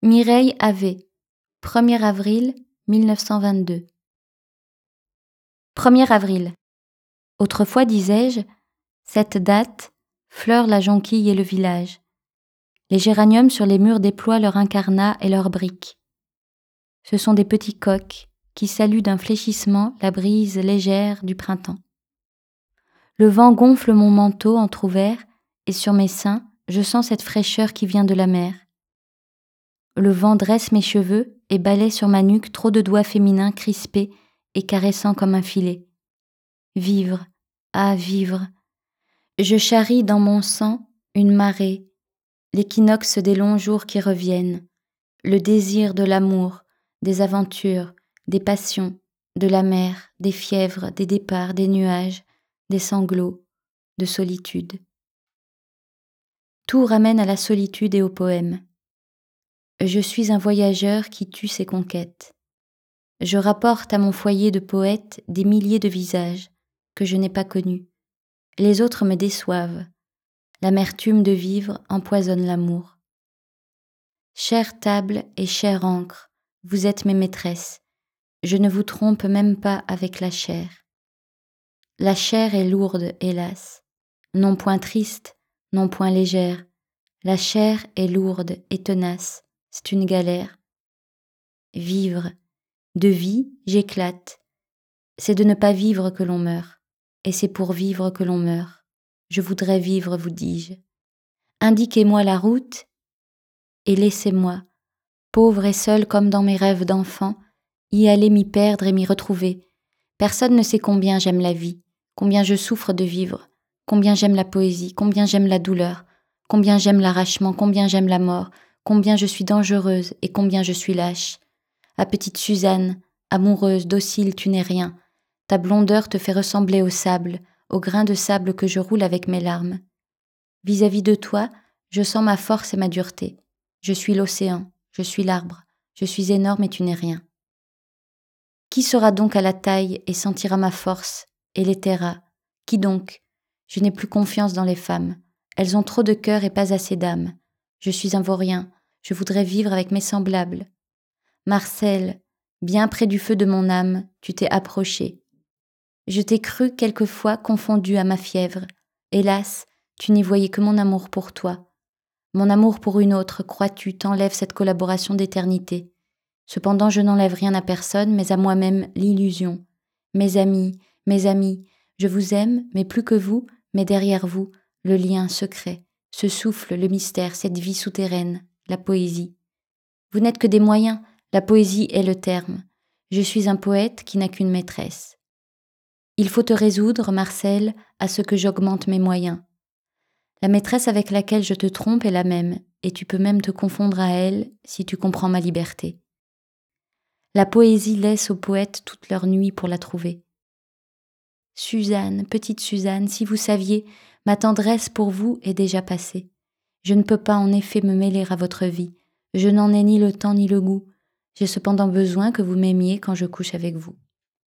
Mireille Havé, 1er avril 1922. 1er avril. Autrefois, disais-je, cette date fleure la jonquille et le village. Les géraniums sur les murs déploient leur incarnat et leurs briques. Ce sont des petits coqs qui saluent d'un fléchissement la brise légère du printemps. Le vent gonfle mon manteau entr'ouvert et sur mes seins, je sens cette fraîcheur qui vient de la mer. Le vent dresse mes cheveux et balaie sur ma nuque trop de doigts féminins crispés et caressants comme un filet. Vivre, ah vivre. Je charrie dans mon sang une marée, l'équinoxe des longs jours qui reviennent, le désir de l'amour, des aventures, des passions, de la mer, des fièvres, des départs, des nuages, des sanglots, de solitude. Tout ramène à la solitude et au poème. Je suis un voyageur qui tue ses conquêtes. Je rapporte à mon foyer de poète des milliers de visages que je n'ai pas connus. Les autres me déçoivent. L'amertume de vivre empoisonne l'amour. Chère table et chère encre, vous êtes mes maîtresses. Je ne vous trompe même pas avec la chair. La chair est lourde, hélas. Non point triste, non point légère. La chair est lourde et tenace. C'est une galère. Vivre. De vie, j'éclate. C'est de ne pas vivre que l'on meurt. Et c'est pour vivre que l'on meurt. Je voudrais vivre, vous dis-je. Indiquez-moi la route et laissez-moi, pauvre et seul comme dans mes rêves d'enfant, y aller m'y perdre et m'y retrouver. Personne ne sait combien j'aime la vie, combien je souffre de vivre, combien j'aime la poésie, combien j'aime la douleur, combien j'aime l'arrachement, combien j'aime la mort, combien je suis dangereuse et combien je suis lâche. Ah petite Suzanne, amoureuse, docile, tu n'es rien. Ta blondeur te fait ressembler au sable, au grain de sable que je roule avec mes larmes. Vis-à-vis de toi, je sens ma force et ma dureté. Je suis l'océan, je suis l'arbre, je suis énorme et tu n'es rien. Qui sera donc à la taille et sentira ma force et les taira? Qui donc? Je n'ai plus confiance dans les femmes. Elles ont trop de cœur et pas assez d'âme. Je suis un vaurien, je voudrais vivre avec mes semblables. Marcel, bien près du feu de mon âme, tu t'es approché. Je t'ai cru quelquefois confondu à ma fièvre. Hélas, tu n'y voyais que mon amour pour toi. Mon amour pour une autre, crois-tu, t'enlève cette collaboration d'éternité. Cependant, je n'enlève rien à personne, mais à moi-même l'illusion. Mes amis, je vous aime, mais plus que vous, mais derrière vous, le lien secret, ce souffle, le mystère, cette vie souterraine, la poésie. Vous n'êtes que des moyens, la poésie est le terme. Je suis un poète qui n'a qu'une maîtresse. Il faut te résoudre, Marcel, à ce que j'augmente mes moyens. La maîtresse avec laquelle je te trompe est la même, et tu peux même te confondre à elle si tu comprends ma liberté. La poésie laisse aux poètes toute leur nuit pour la trouver. Suzanne, petite Suzanne, si vous saviez, ma tendresse pour vous est déjà passée. Je ne peux pas en effet me mêler à votre vie. Je n'en ai ni le temps ni le goût. J'ai cependant besoin que vous m'aimiez quand je couche avec vous.